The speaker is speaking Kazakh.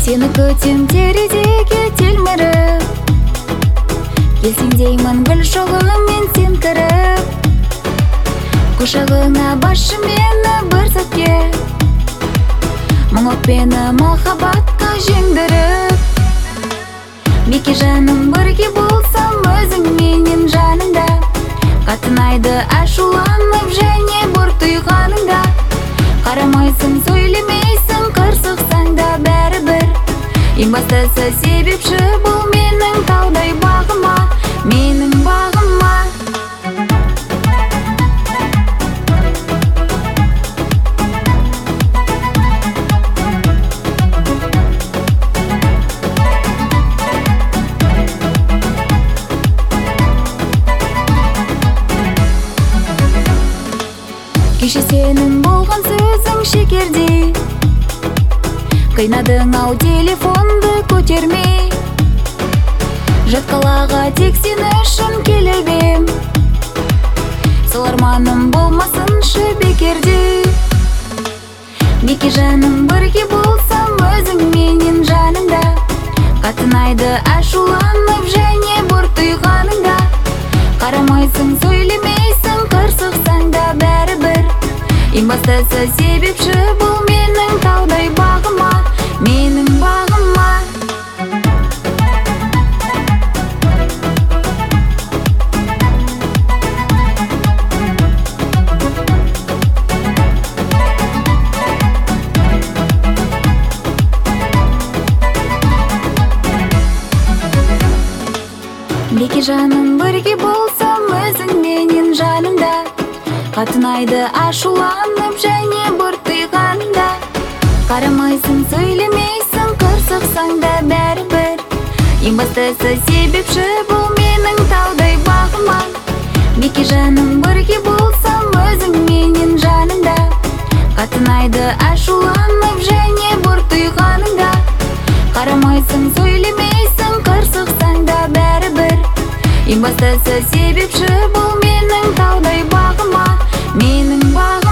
Сені күтем терезеге телміріп, келсең деймін гүл шоғымен сен кіріп, құшағыңа басшы мені бір сәтке, мың өкпені махаббатқа жеңдіріп. Беке жаным, бірге болсам өзіңменен жаныңда, қатынайды ашуланып және бір тұйғаныңда. Қарамайсың, сөйлемейсің, қырсықсаң да бәрібір. Ең бастысы себепші бұл менің таудай бағыма, менің бағыма. Кеше сенің болған сөзің шекердей, қайнадың ау телефонды көтермей. Жат қалаға тек сен үшін келіп ем, сол арманым болмасыншы бекерде. Беке жаным, бірге болсам өзіңменен жаныңда, қатынайды ашуланып және бір тұйғаныңда. Қарамайсың, сөйлемейсің, қырсықсаң да бәрібір. Ең бастысы себепші бұл менің таудай бағыма, менің бағыма. Беке жаным, бірге болсам өзіңменен жаныңда, қатынайды ашуланып және бір тұйғанда. Қарамайсың, сөйлемейсің, қырсықсаң да бәрібір. Ең бастысы себепші бұл менің таудай бағыма. Беке жаным, бірге болсам өзіңменен жаныңда, қатынайды ашуланып және бір тұйғаныңда. Қарамайсың, сөйлемейсің, қырсықсаң да бәрібір. Ең бастысы себепші бұл менің таудай бағыма, менің бағыма.